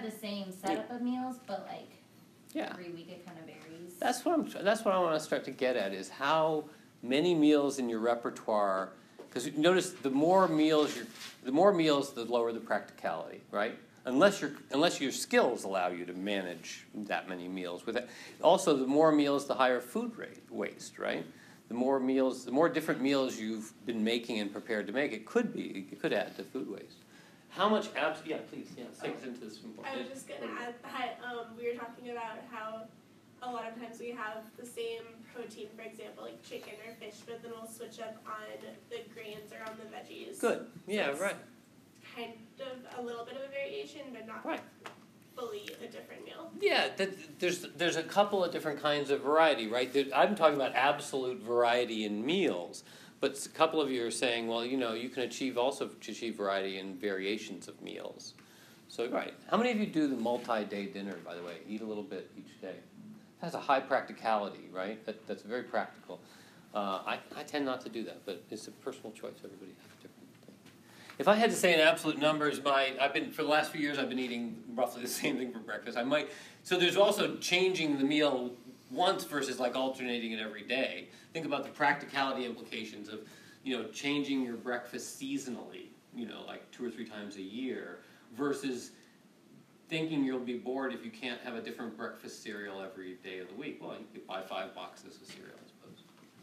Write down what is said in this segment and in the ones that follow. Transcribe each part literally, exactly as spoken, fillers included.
the same setup of meals, but like yeah. every week it kind of varies. That's what I'm. That's what I want to start to get at is how many meals in your repertoire. Because notice the more meals you, the more meals, the lower the practicality, right? Unless your unless your skills allow you to manage that many meals. With it, also the more meals, the higher food rate waste, right? The more meals, the more different meals you've been making and prepared to make, it could be, it could add to food waste. How much abs? Yeah, please. Yeah, take us into this. I was just gonna add that um, we were talking about how a lot of times we have the same protein, for example, like chicken or fish, but then we'll switch up on the grains or on the veggies. Good. Yeah. So right. Kind of a little bit of a variation, but not right. fully a different meal. Yeah, that, there's there's a couple of different kinds of variety, right? There, I'm talking about absolute variety in meals, but a couple of you are saying, well, you know, you can achieve also achieve variety in variations of meals. So, right. How many of you do the multi-day dinner, by the way? Eat a little bit each day. It has a high practicality, right? That, that's very practical. Uh, I, I tend not to do that, but it's a personal choice. Everybody has a different thing. If I had to say in absolute numbers, my I've been for the last few years I've been eating roughly the same thing for breakfast. I might so there's also changing the meal once versus like alternating it every day. Think about the practicality implications of, you know, changing your breakfast seasonally, you know, like two or three times a year, versus thinking you'll be bored if you can't have a different breakfast cereal every day of the week. Well, you could buy five boxes of cereal, I suppose.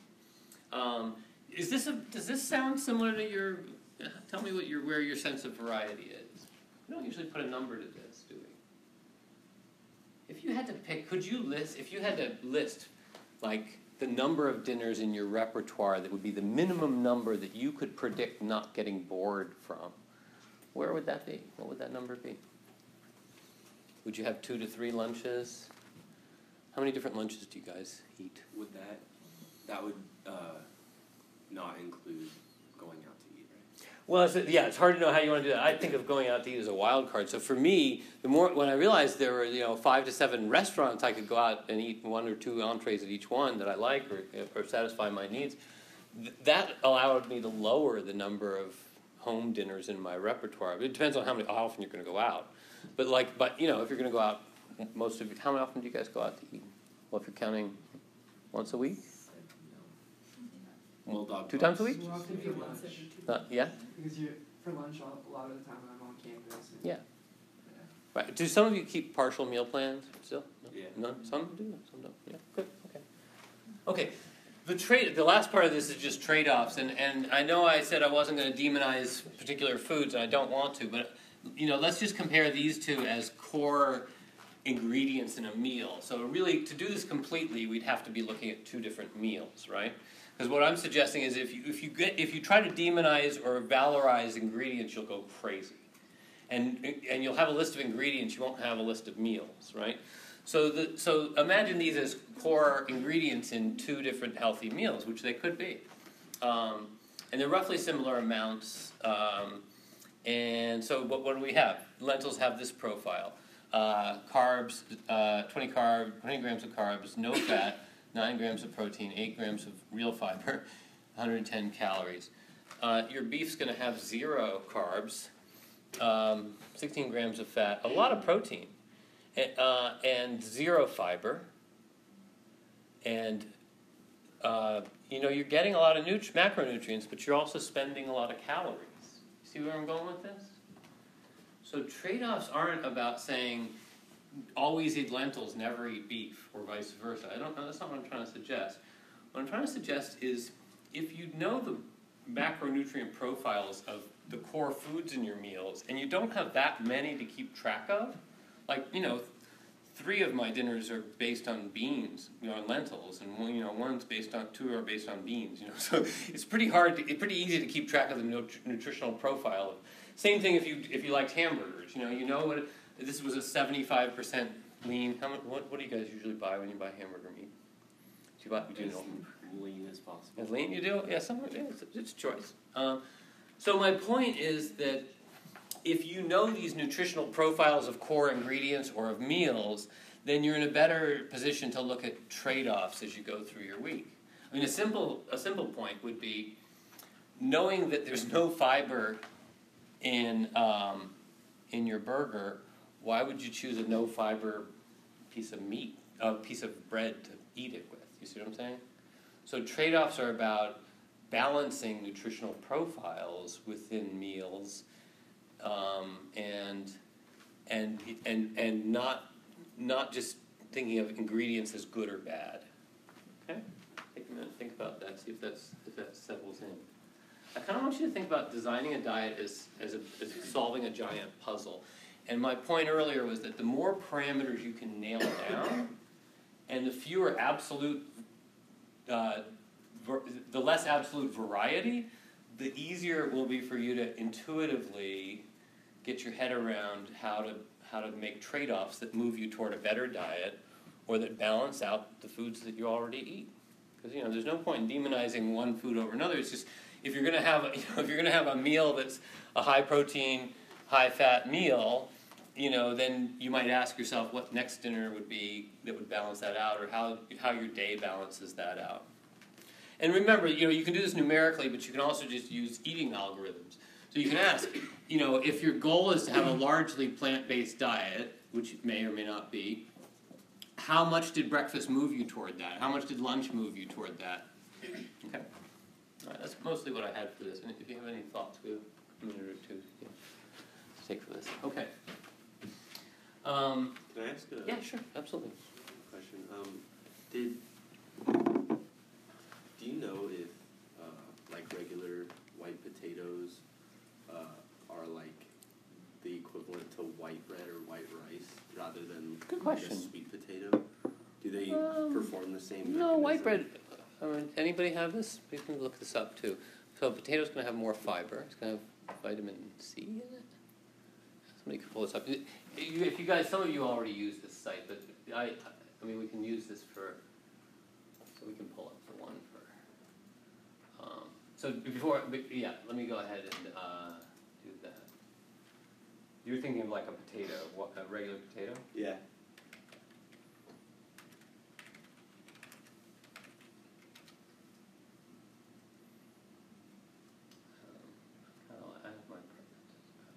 Um, is this a, does this sound similar to your, uh, tell me what your, where your sense of variety is. We don't usually put a number to this, do we? If you had to pick, could you list, if you had to list, like, the number of dinners in your repertoire that would be the minimum number that you could predict not getting bored from, where would that be? What would that number be? Would you have two to three lunches? How many different lunches do you guys eat? Would that, that would uh, not include going out to eat, right? Well, it's, yeah, it's hard to know how you want to do that. I think of going out to eat as a wild card. So for me, the more when I realized there were, you know, five to seven restaurants I could go out and eat one or two entrees at each one that I like or, or satisfy my needs, th- that allowed me to lower the number of home dinners in my repertoire. It depends on how many how often you're going to go out. But like, but you know, if you're going to go out, most of you, how often do you guys go out to eat? Well, if you're counting, once a week. Well, dog two times a week. We're often for lunch. Uh, yeah. Because you for lunch a lot of the time I'm on campus. And, yeah. yeah. Right. Do some of you keep partial meal plans still? No? Yeah. None. Some do. Some don't. Yeah. Good. Okay. Okay. The trade. The last part of this is just trade-offs, and and I know I said I wasn't going to demonize particular foods, and I don't want to, but. You know, let's just compare these two as core ingredients in a meal. So really, to do this completely, we'd have to be looking at two different meals, right? Because what I'm suggesting is if you if you get if you try to demonize or valorize ingredients, you'll go crazy, and and you'll have a list of ingredients. You won't have a list of meals, right? So the so imagine these as core ingredients in two different healthy meals, which they could be, um, and they're roughly similar amounts. Um, And so what, what do we have? Lentils have this profile. Uh, carbs, uh, twenty carb, twenty grams of carbs, no fat, nine grams of protein, eight grams of real fiber, one hundred ten calories. Uh, your beef's going to have zero carbs, um, sixteen grams of fat, a lot of protein, and, uh, and zero fiber. And uh, you know, you're getting a lot of nut- macronutrients, but you're also spending a lot of calories. See where I'm going with this? So trade-offs aren't about saying always eat lentils, never eat beef, or vice versa. I don't know. That's not what I'm trying to suggest. What I'm trying to suggest is if you know the macronutrient profiles of the core foods in your meals, and you don't have that many to keep track of, like, you know, three of my dinners are based on beans, you know, and lentils, and one, you know, one's based on, two are based on beans, you know. So it's pretty hard, to, it's pretty easy to keep track of the nut- nutritional profile. Same thing if you if you liked hamburgers, you know, you know what this was a seventy-five percent lean. How much? What, what do you guys usually buy when you buy hamburger meat? Do you buy? Do you know? As lean as possible. As lean, you do? Yeah, somewhere. Yeah, it's, it's a choice. Um, so my point is that. If you know these nutritional profiles of core ingredients or of meals, then you're in a better position to look at trade-offs as you go through your week. I mean, a simple a simple point would be knowing that there's no fiber in um, in your burger why would you choose a no fiber piece of meat, a piece of bread to eat it with? You see what I'm saying? So trade-offs are about balancing nutritional profiles within meals, um, and and and and not not just thinking of ingredients as good or bad. Okay, take a minute, think about that. See if that's if that settles in. I kind of want you to think about designing a diet as as, a, as solving a giant puzzle. And my point earlier was that the more parameters you can nail down, and the fewer absolute, uh, ver- the less absolute variety, the easier it will be for you to intuitively get your head around how to how to make trade-offs that move you toward a better diet, or that balance out the foods that you already eat. Because you know, there's no point in demonizing one food over another. It's just if you're gonna have a, you know, if you're gonna have a meal that's a high protein, high fat meal, you know, then you might ask yourself what next dinner would be that would balance that out, or how how your day balances that out. And remember, you know, you can do this numerically, but you can also just use eating algorithms. So you can ask, you know, if your goal is to have a largely plant-based diet, which it may or may not be, how much did breakfast move you toward that? How much did lunch move you toward that? Okay. All right, that's mostly what I had for this. And if you have any thoughts, we have a minute or two yeah, to take for this. Okay. Um, Can I ask a yeah, sure, absolutely. question? Um, did do you know if uh, like regular white potatoes uh, are like the equivalent to white bread or white rice rather than Good like question. a sweet potato? Do they Um, perform the same? No, white bread. mechanism? I mean, anybody have this? We can look this up too. So, potato's going to have more fiber. It's going to have vitamin C in it. Somebody could pull this up. You- If you guys, some of you already use this site, but I, I mean, we can use this for. So we can pull up for one for. Um, so before, but yeah, let me go ahead and uh, do that. You're thinking of like a potato, what, a regular potato? Yeah. Um, oh, I have my preferences.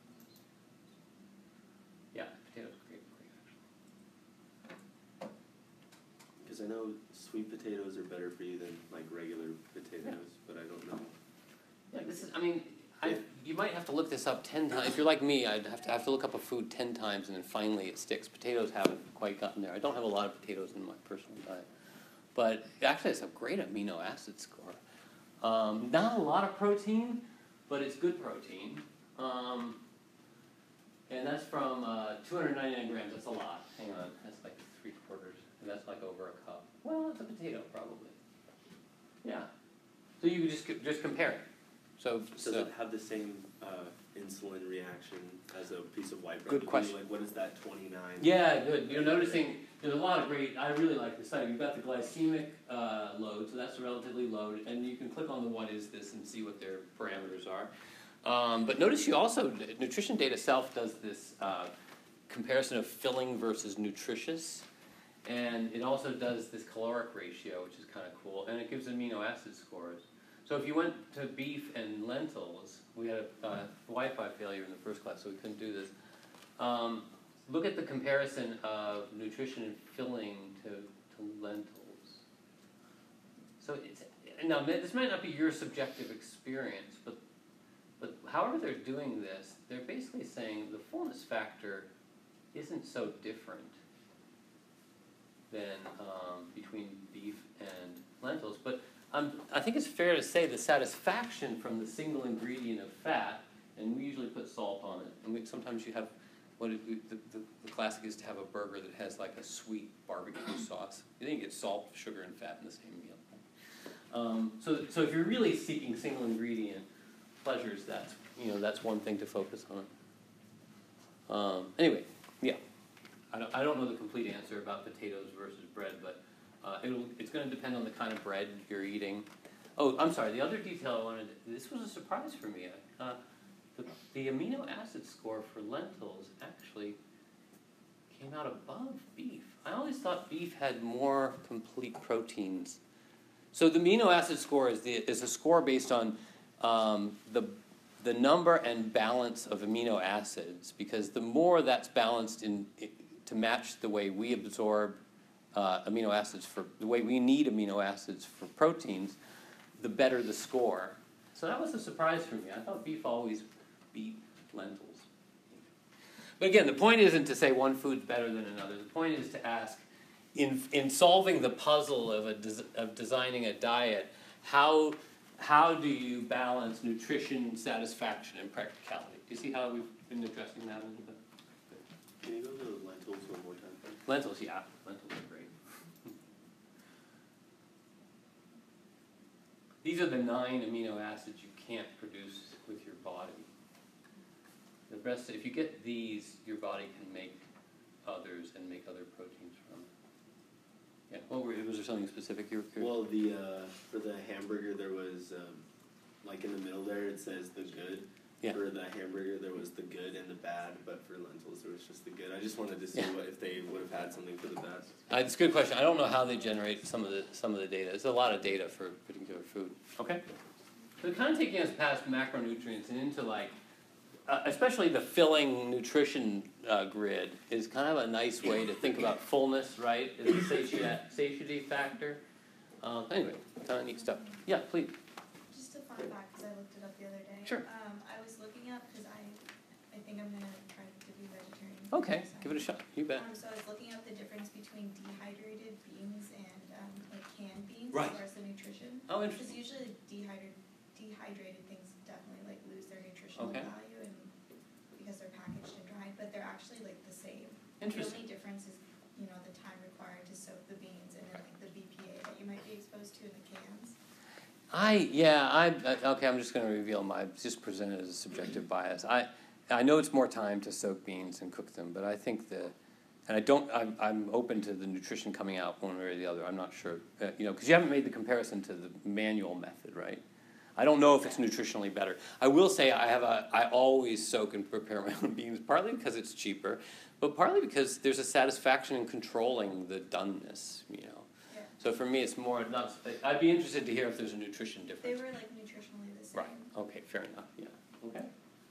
Yeah, potatoes great, great actually. Because I know sweet potatoes are better for you than like regular potatoes, but I don't know. Yeah, this is. I mean, I you might have to look this up ten times. If you're like me, I'd have to have to look up a food ten times, and then finally it sticks. Potatoes haven't quite gotten there. I don't have a lot of potatoes in my personal diet, but actually, it's a great amino acid score. Um, not a lot of protein, but it's good protein. Um, and that's from uh, two hundred ninety-nine grams. That's a lot. Hang on, that's like three quarters, and that's like over a cup. Well, it's a potato probably. Yeah. So you could just just compare it. So, Does so it have the same uh, insulin reaction as a piece of white bread? Good would be? question. Like, what is that, twenty-nine? yeah, good. You're noticing there's a lot of great. I really like this site. You've got the glycemic uh, load, so that's relatively low, and you can click on the what is this and see what their parameters are. Um, but notice you also Nutrition Data Self does this uh, comparison of filling versus nutritious. And it also does this caloric ratio, which is kind of cool, and it gives amino acid scores. So if you went to beef and lentils, we had a uh, Wi-Fi failure in the first class, so we couldn't do this. Um, look at the comparison of nutrition and filling to, to lentils. So it's, now this might not be your subjective experience, but but however they're doing this, they're basically saying the fullness factor isn't so different than um, between beef and lentils. But um, I think it's fair to say the satisfaction from the single ingredient of fat, and we usually put salt on it, and we, sometimes you have, what it, the, the, the classic is to have a burger that has like a sweet barbecue sauce. You think you get salt, sugar, and fat in the same meal. Um, so, so if you're really seeking single ingredient pleasures, that's, you know, that's one thing to focus on. Um, anyway, yeah. I don't, I don't know the complete answer about potatoes versus bread, but uh, it'll, it's going to depend on the kind of bread you're eating. Oh, I'm sorry, the other detail I wanted, this was a surprise for me. Uh, the, the amino acid score for lentils actually came out above beef. I always thought beef had more complete proteins. So the amino acid score is, the, is a score based on um, the the number and balance of amino acids, because the more that's balanced in, to match the way we absorb uh, amino acids for, the way we need amino acids for proteins, the better the score. So that was a surprise for me. I thought beef always beat lentils. But again, the point isn't to say one food's better than another. The point is to ask, in in solving the puzzle of a des, of designing a diet, how how do you balance nutrition, satisfaction, and practicality? Do you see how we've been addressing that a little bit? Can you go to lentils one more time, please? Lentils, yeah, lentils are great. These are the nine amino acids you can't produce with your body. The rest, if you get these, your body can make others and make other proteins from. Yeah. What were, was there something specific you were curious? Well, the uh, for the hamburger there was um, like in the middle there it says the good. Yeah. For the hamburger there was the good and the bad, but for lentils there was just the good. I just wanted to see Yeah. what if they would have had something for the bad. Uh, it's a good question. I don't know how they generate some of the some of the data. It's a lot of data for particular food. Okay. So kind of taking us past macronutrients and into like, uh, especially the filling nutrition uh, grid is kind of a nice way to think about fullness, right? Is a satiety, satiety factor. Uh, anyway, kind of neat stuff. Yeah, please. Just a fun fact, because I looked it up the other day. Sure. Um, I was looking up, because I, I think I'm gonna try to be vegetarian. Okay, give it a shot. You bet. Um, so I was looking up the difference between dehydrated beans and, um, like canned beans. Right. As far as the nutrition. Oh, Because interesting. usually dehydrated, dehydrated things definitely like lose their nutritional Okay. value and, because they're packaged and dried, but they're actually like the same. Interesting. The only difference is, you know, the time required to soak the beans and then like the B P A that you might be exposed to in the cans. I yeah I I- okay. I'm just going to reveal my just present it as a subjective bias. I I know it's more time to soak beans and cook them, but I think the and I don't. I'm I'm open to the nutrition coming out one way or the other. I'm not sure. Uh, you know, because you haven't made the comparison to the manual method, right? I don't know if it's nutritionally better. I will say I have a I always soak and prepare my own beans, partly because it's cheaper, but partly because there's a satisfaction in controlling the doneness. You know. Yeah. So for me, it's more not. I'd be interested to hear if there's a nutrition They difference. were like nutritionally the same. Right. Okay. Fair enough. Yeah. Okay.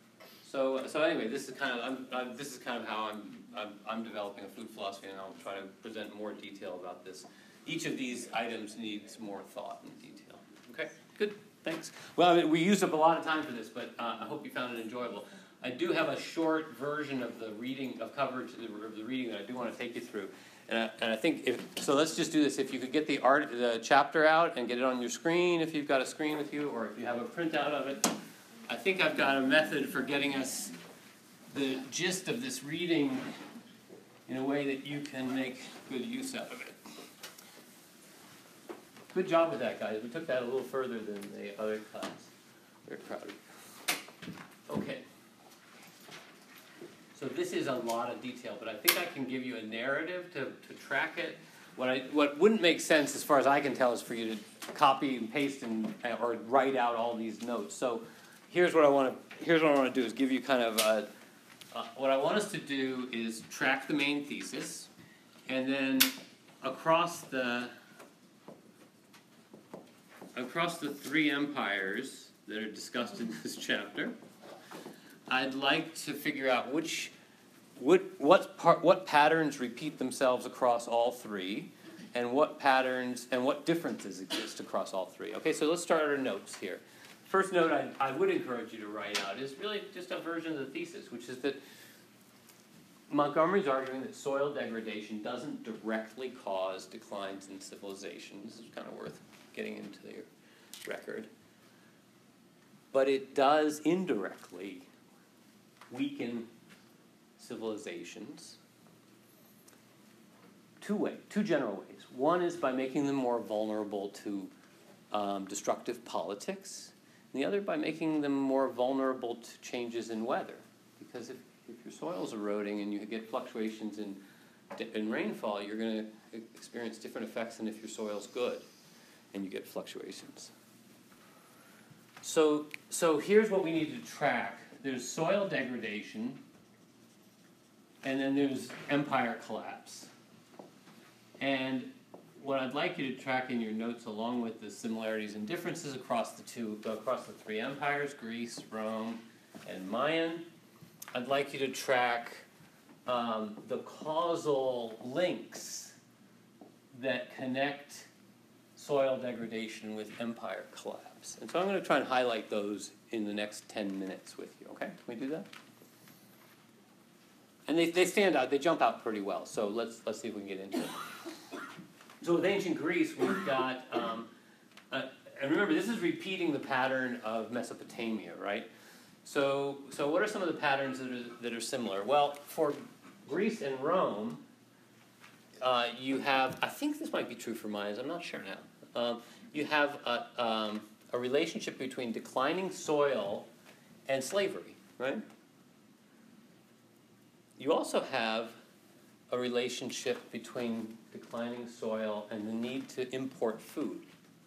So so anyway, this is kind of I'm, I'm this is kind of how I'm, I'm I'm developing a food philosophy, and I'll try to present more detail about this. Each of these items needs more thought and detail. Okay. Good. Thanks. Well, I mean, we used up a lot of time for this, but uh, I hope you found it enjoyable. I do have a short version of the reading of coverage of the, of the reading that I do want to take you through. And I, and I think if so, let's just do this. If you could get the art, the chapter out and get it on your screen, if you've got a screen with you, or if you have a printout of it. I think I've got a method for getting us the gist of this reading in a way that you can make good use out of it. Good job with that, guys. We took that a little further than the other class. Very proud of you. Okay. So this is a lot of detail, but I think I can give you a narrative to, to track it. What I what wouldn't make sense, as far as I can tell, is for you to copy and paste and or write out all these notes. So here's what I want to here's what I want to do is give you kind of a, uh, what I want us to do is track the main thesis, and then across the across the three empires that are discussed in this chapter, I'd like to figure out which, what, what, part, what patterns repeat themselves across all three, and what patterns and what differences exist across all three. Okay, so let's start our notes here. First note I, I would encourage you to write out is really just a version of the thesis, which is that Montgomery's arguing that soil degradation doesn't directly cause declines in civilization. This is kind of worth getting into the record. But it does indirectly weaken civilizations two ways, two general ways. One is by making them more vulnerable to um, destructive politics, and the other by making them more vulnerable to changes in weather. Because if, if your soil's eroding and you get fluctuations in, in rainfall, you're going to experience different effects than if your soil's good and you get fluctuations. So, so here's what we need to track. There's soil degradation, and then there's empire collapse. And what I'd like you to track in your notes, along with the similarities and differences across the two, across the three empires, Greece, Rome, and Mayan, I'd like you to track um, the causal links that connect soil degradation with empire collapse. And so I'm going to try and highlight those in the next ten minutes with you, okay? Can we do that? And they, they stand out, they jump out pretty well, so let's, let's see if we can get into it. So with ancient Greece, we've got, um, uh, and remember, this is repeating the pattern of Mesopotamia, right? So, so what are some of the patterns that are, that are similar? Well, for Greece and Rome, uh, you have, I think this might be true for Mayans, I'm not sure now. Um, you have a, um, a relationship between declining soil and slavery, right? You also have a relationship between declining soil and the need to import food,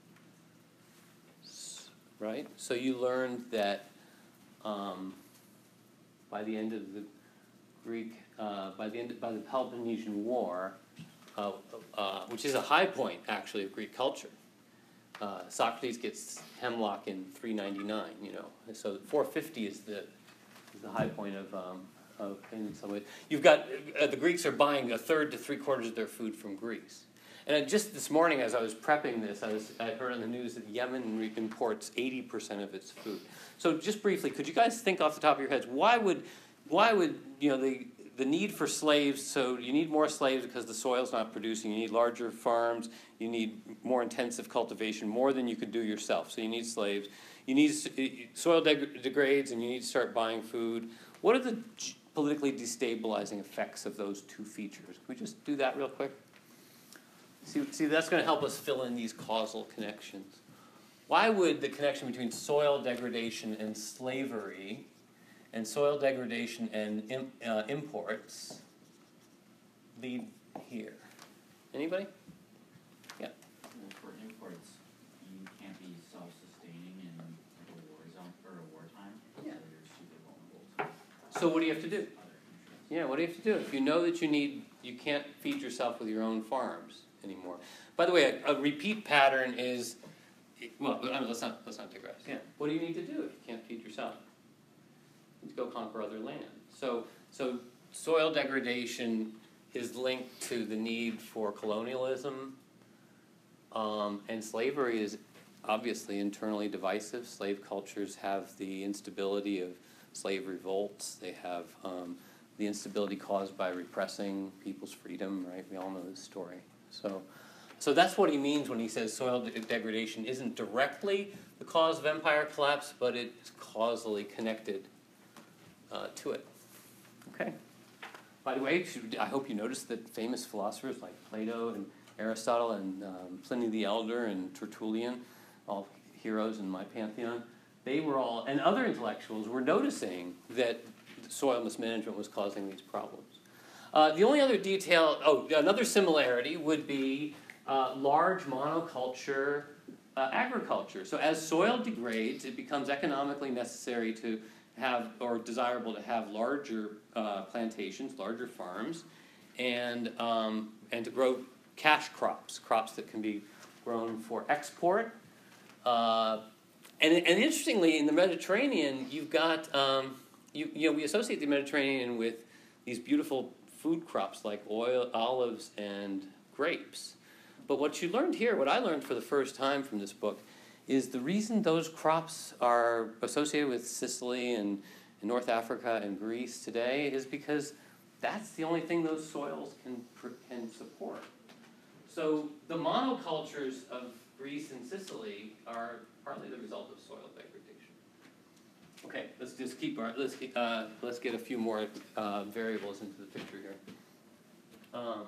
right? So you learned that um, by the end of the Greek, uh, by the end, by the Peloponnesian War, uh, uh, which is a high point actually of Greek culture. Uh, Socrates gets hemlock in three ninety-nine, you know, and so four fifty is the is the high point of. Um, Of, in some way, you've got uh, the Greeks are buying a third to three quarters of their food from Greece, and uh, just this morning as I was prepping this, I was I heard on the news that Yemen re- imports eighty percent of its food. So just briefly, could you guys think off the top of your heads why would why would you know the the need for slaves? So you need more slaves because the soil's not producing. You need larger farms. You need more intensive cultivation, more than you could do yourself. So you need slaves. You need soil deg- degrades, and you need to start buying food. What are the politically destabilizing effects of those two features? Can we just do that real quick? See, see, that's going to help us fill in these causal connections. Why would the connection between soil degradation and slavery and soil degradation and im, uh, imports lead here? Anybody? Yeah. Well, for imports, you can't be self-sustaining in like a war zone or a wartime, Yeah. so you're super vulnerable to So what do you have to do? other countries. Yeah, what do you have to do? If you know that you need, you can't feed yourself with your own farms anymore. By the way, a, a repeat pattern is, well, I mean, let's not let's not digress. Yeah. What do you need to do if you can't feed yourself? You need to go conquer other land. So, so soil degradation is linked to the need for colonialism, um, and slavery is obviously internally divisive. Slave cultures have the instability of slave revolts. They have um, the instability caused by repressing people's freedom, right? We all know this story. So, so that's what he means when he says soil de- degradation isn't directly the cause of empire collapse, but it's causally connected uh, to it. Okay. By the way, I hope you noticed that famous philosophers like Plato and Aristotle and um, Pliny the Elder and Tertullian, all heroes in my pantheon, they were all, and other intellectuals were noticing that soil mismanagement was causing these problems. Uh, the only other detail, oh, another similarity would be uh, large monoculture uh, agriculture. So as soil degrades, it becomes economically necessary to have, or desirable to have larger uh, plantations, larger farms, and um, and to grow cash crops, crops that can be grown for export. Uh, And, and interestingly, in the Mediterranean, you've got, um, you, you know, we associate the Mediterranean with these beautiful food crops like oil, olives, and grapes. But what you learned here, what I learned for the first time from this book, is the reason those crops are associated with Sicily and, and North Africa and Greece today is because that's the only thing those soils can, can support. So the monocultures of Greece and Sicily are partly the result of soil degradation. Okay, let's just keep our, let's uh, let's get a few more uh, variables into the picture here. Um,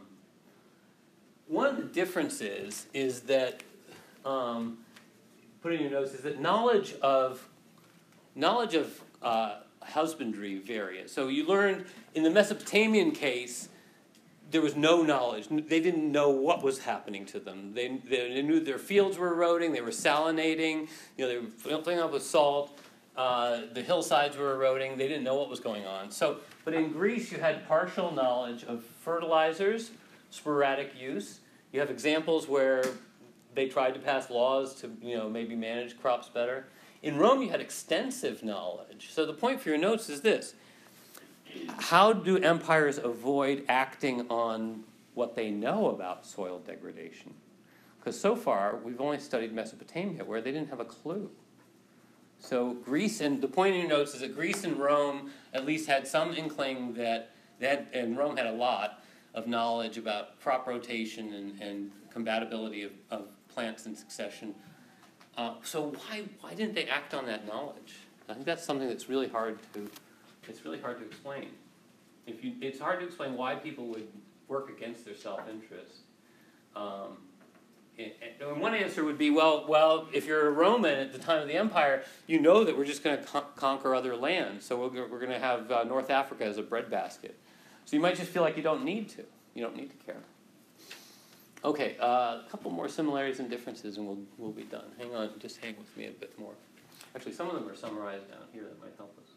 one of the differences is that, um, put in your notes, is that knowledge of knowledge of uh, husbandry varies. So you learned in the Mesopotamian case, there was no knowledge. They didn't know what was happening to them. They, they knew their fields were eroding. They were salinating. You know, they were filling up with salt. Uh, the hillsides were eroding. They didn't know what was going on. So, but in Greece, you had partial knowledge of fertilizers, sporadic use. You have examples where they tried to pass laws to, you know, maybe manage crops better. In Rome, you had extensive knowledge. So the point for your notes is this. How do empires avoid acting on what they know about soil degradation? Because so far, we've only studied Mesopotamia, where they didn't have a clue. So Greece, and the point in your notes is that Greece and Rome at least had some inkling that, that and Rome had a lot of knowledge about crop rotation and, and compatibility of, of plants in succession. Uh, so why why didn't they act on that knowledge? I think that's something that's really hard to it's really hard to explain. If you, it's hard to explain why people would work against their self-interest. Um, and, and one answer would be, well, well, if you're a Roman at the time of the empire, you know that we're just going to con- conquer other lands. So we're, we're going to have uh, North Africa as a breadbasket. So you might just feel like you don't need to. You don't need to care. Okay, uh, a couple more similarities and differences, and we'll we'll be done. Hang on, just hang with me a bit more. Actually, some of them are summarized down here that might help us.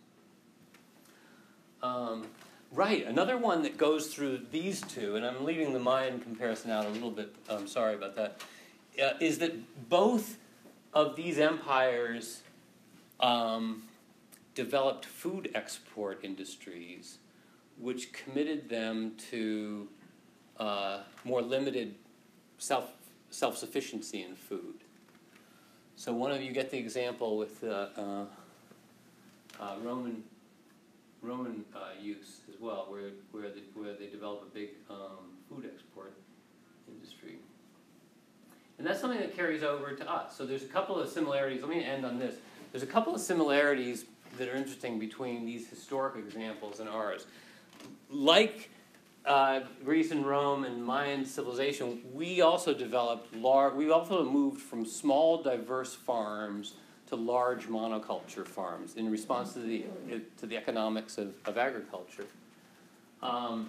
Um, right, another one that goes through these two, and I'm leaving the Mayan comparison out a little bit. I'm sorry about that. Uh, is that both of these empires um, developed food export industries, which committed them to uh, more limited self self-sufficiency in food. So one of you get the example with uh, uh, uh, Roman Roman uh, use as well, where where they, where they develop a big um, food export industry, and that's something that carries over to us. So there's a couple of similarities. Let me end on this. There's a couple of similarities that are interesting between these historic examples and ours. Like uh, Greece and Rome and Mayan civilization, we also developed large. We also moved from small, diverse farms to large monoculture farms in response to the to the economics of, of agriculture. Um,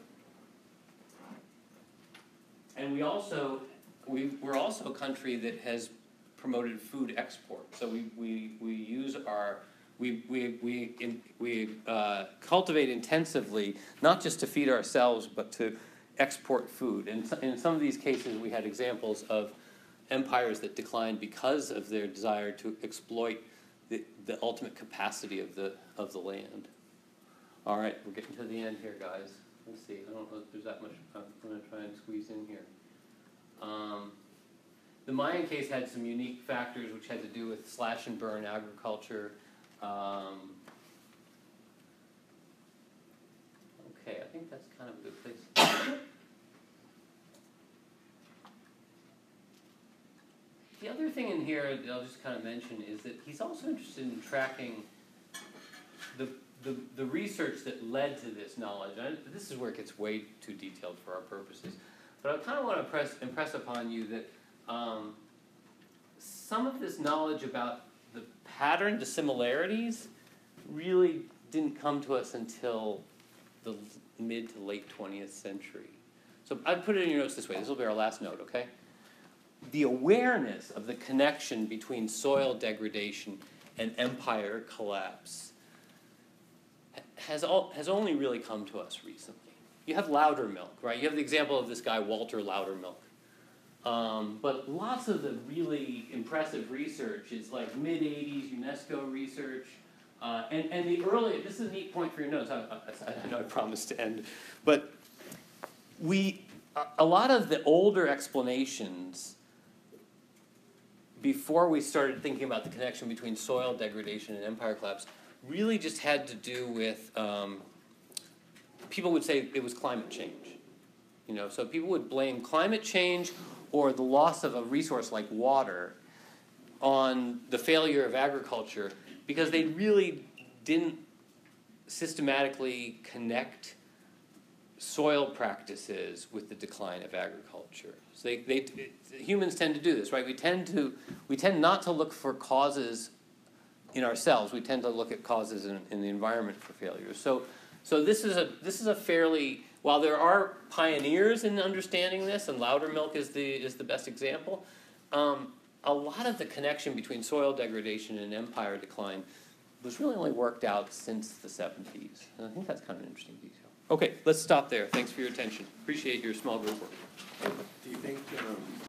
and we also we we're also a country that has promoted food export. So we we, we use our We we we in, we uh, cultivate intensively, not just to feed ourselves, but to export food. And in some of these cases, we had examples of empires that declined because of their desire to exploit the, the ultimate capacity of the of the land. All right, we're getting to the end here, guys. Let's see. I don't know if there's that much. I'm going to try and squeeze in here. Um, the Mayan case had some unique factors, which had to do with slash and burn agriculture. Um, okay, I think that's kind of a good place. The other thing in here that I'll just kind of mention is that he's also interested in tracking the the, the research that led to this knowledge. And this is where it gets way too detailed for our purposes. But I kind of want to press, impress upon you that um, some of this knowledge about the pattern, the similarities, really didn't come to us until the mid to late twentieth century. So I'd put it in your notes this way. This will be our last note, okay? The awareness of the connection between soil degradation and empire collapse has all, has only really come to us recently. You have Loudermilk, right? You have the example of this guy, Walter Loudermilk. Um, but lots of the really impressive research is like mid-eighties UNESCO research. Uh, and, and the early, this is a neat point for your notes. I, I, I know I promised to end. But we, a, a lot of the older explanations before we started thinking about the connection between soil degradation and empire collapse really just had to do with, um, people would say it was climate change. You know, so people would blame climate change or the loss of a resource like water on the failure of agriculture because they really didn't systematically connect soil practices with the decline of agriculture. So they, they, humans tend to do this, right? We tend to, we tend not to look for causes in ourselves. We tend to look at causes in, in the environment for failures. So, so this is a this is a fairly, while there are pioneers in understanding this, and Loudermilk is the is the best example. Um, a lot of the connection between soil degradation and empire decline was really only worked out since the seventies. And I think that's kind of an interesting detail. Okay, let's stop there. Thanks for your attention. Appreciate your small group work. think, um,